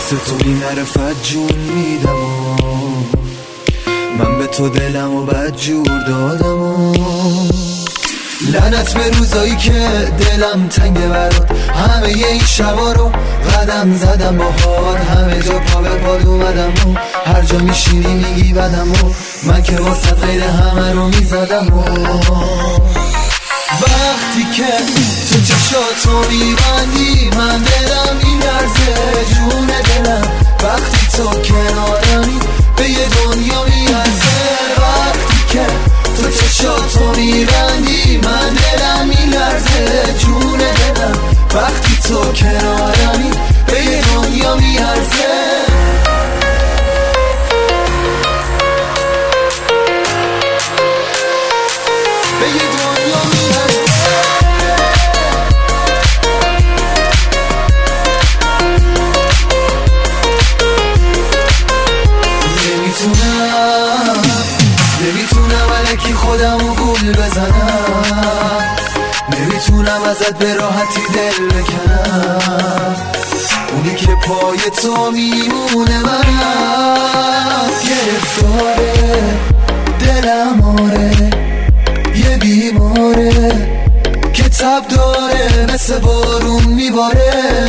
واسه تو بی معرفت جون میدم و من به تو دلم و بد جور دادم و لعنت به روزایی که دلم تنگه برات، همه این شبا رو قدم زدم باهات، همه جا پا به پاد اومدم و هر جا میشینی میگی بدم و من که واسه غیر همه رو میزدم و وقتی که تو چشاتو میبندی من دلم میلرزه جون دلم، وقتی تو کنارمی به یه دنیا میارزه، وقتی که تو چشاتو میبندی من دلم میلرزه جون دلم، وقتی تو کنارمی به یه دنیا میارزه. نمیتونم الکی خودمو گول بزنم، نمیتونم ازت به راحتی دل بکنم، اونی که پای تو میمونه منم، گرفتاره دلم آره یه بیماره که تب داره مثل بارون میباره،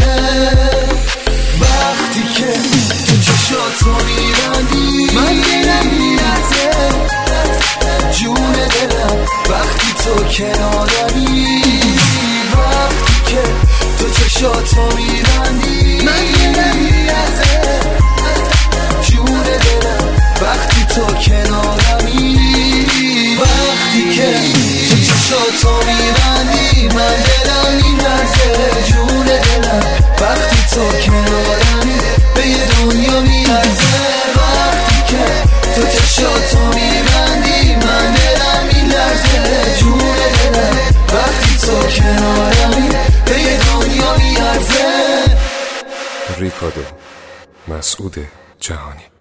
وقتی که تو چشاتو میبندی من دلم میلرزه جون دلم، وقتی تو کنارمی، وقتی که تو چشاتو میبندی من دلم میلرزه جون دلم، وقتی تو کنارمی، وقتی که تو چشاتو میبندی من دلم میلرزه جون دلم، وقتی تو کنارمی به یه دنیا میارزه، وقتی که تو چشاتو میبندی من دلم میلرزه جون دلم، وقتی تو کنارمی به یه دنیا میارزه. ریکاردو مسعود جهانی.